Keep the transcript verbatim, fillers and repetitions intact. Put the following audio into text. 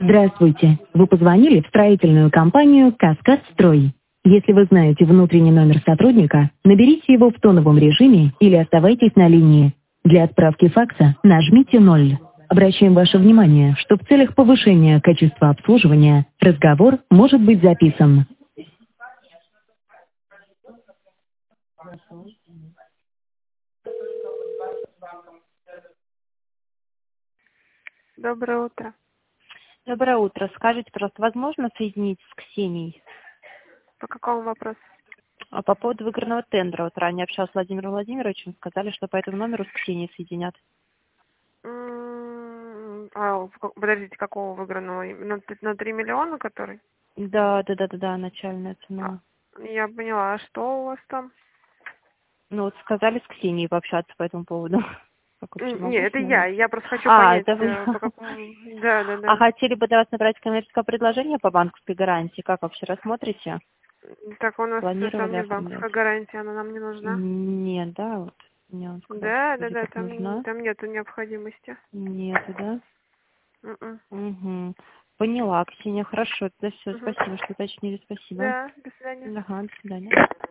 Здравствуйте. Вы позвонили в строительную компанию «Каскад Строй». Если вы знаете внутренний номер сотрудника, наберите его в тоновом режиме или оставайтесь на линии. Для отправки факса нажмите ноль. Обращаем ваше внимание, что в целях повышения качества обслуживания разговор может быть записан. Доброе утро. Доброе утро. Скажите, пожалуйста, возможно соединить с Ксенией? По какому вопросу? А по поводу выигранного тендера. Вот ранее общалась с Владимиром Владимировичем, сказали, что по этому номеру с Ксенией соединят. М, А, в ка- подождите, какого выигранного? На, т- на три миллиона, который? Да, да, да, да, да, начальная А, цена. я поняла. А что у вас там? Ну вот сказали с Ксенией пообщаться по этому поводу. Как вообще М, Не, могу с это ней? я. Я просто хочу А, понять, это вы. э, по какому... Да, да, А да. хотели бы до вас набрать коммерческое предложение по банковской гарантии? Как вообще рассмотрите? Так у нас э, там Планировали нет оформлять? банковской гарантии, она нам не нужна. Нет, да, вот. Мне он сказал, что Да, да, вроде да, как там, нужна. там нету необходимости. Нету, да? М-м. Угу. Поняла, Ксения, хорошо. Тогда все, Мгм. спасибо, что уточнили, спасибо. Да, до свидания. Ага, до свидания.